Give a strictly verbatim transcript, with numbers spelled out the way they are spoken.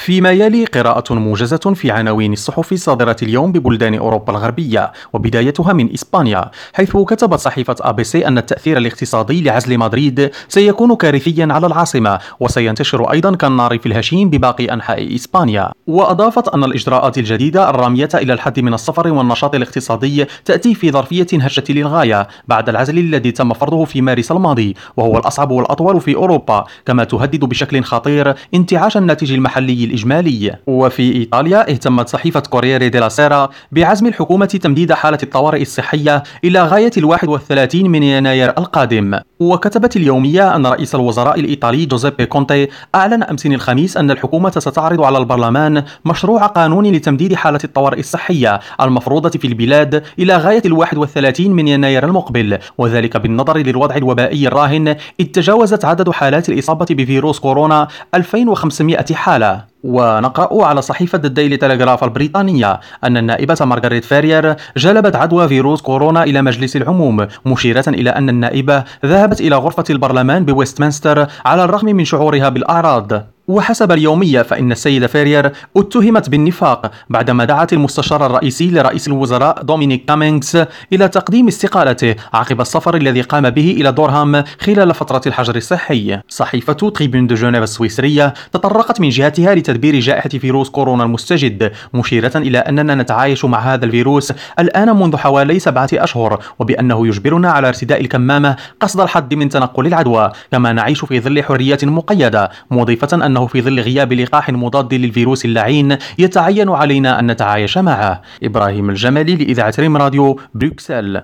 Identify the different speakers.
Speaker 1: فيما يلي قراءة موجزة في عناوين الصحف الصادرة اليوم ببلدان أوروبا الغربية، وبدايتها من إسبانيا، حيث كتبت صحيفة أي بي سي أن التأثير الاقتصادي لعزل مدريد سيكون كارثيا على العاصمة، وسينتشر أيضا كالنار في الهشيم بباقي أنحاء إسبانيا. وأضافت أن الإجراءات الجديدة الرامية إلى الحد من السفر والنشاط الاقتصادي تأتي في ظرفية هشة للغاية بعد العزل الذي تم فرضه في مارس الماضي، وهو الأصعب والأطول في أوروبا، كما تهدد بشكل خطير انتعاش الناتج المحلي الإجمالي. وفي إيطاليا اهتمت صحيفة كورييري ديلا سيرا بعزم الحكومة تمديد حالة الطوارئ الصحية إلى غاية الواحد والثلاثين من يناير القادم. وكتبت اليومية أن رئيس الوزراء الإيطالي جوزيبي كونتي أعلن أمس الخميس أن الحكومة ستعرض على البرلمان مشروع قانون لتمديد حالة الطوارئ الصحية المفروضة في البلاد إلى غاية الواحد والثلاثين من يناير المقبل، وذلك بالنظر للوضع الوبائي الراهن، إذ تجاوزت عدد حالات الإصابة بفيروس كورونا ألفين وخمسمائة حالة. ونقرأ على صحيفة الديلي تيليغراف البريطانية أن النائبة مارغريت فيرير جلبت عدوى فيروس كورونا إلى مجلس العموم، مشيرة إلى أن النائبة ذهبت إلى غرفة البرلمان بويستمنستر على الرغم من شعورها بالأعراض. وحسب اليومية فإن السيدة فيرير اتهمت بالنفاق بعدما دعت المستشار الرئيسي لرئيس الوزراء دومينيك كامينغز إلى تقديم استقالته عقب السفر الذي قام به إلى دورهام خلال فترة الحجر الصحي. صحيفة تريبون دو جنيف السويسرية تطرقت من جهتها لتدبير جائحة فيروس كورونا المستجد، مشيرة إلى أننا نتعايش مع هذا الفيروس الآن منذ حوالي سبعة أشهر، وبأنه يجبرنا على ارتداء الكمامة قصد الحد من تنقل العدوى، كما نعيش في ظل حرية مقيدة، مضيفة أن أنه في ظل غياب لقاح مضاد للفيروس اللعين يتعين علينا أن نتعايش معه. إبراهيم الجمالي لإذاعة ريم راديو، بروكسل.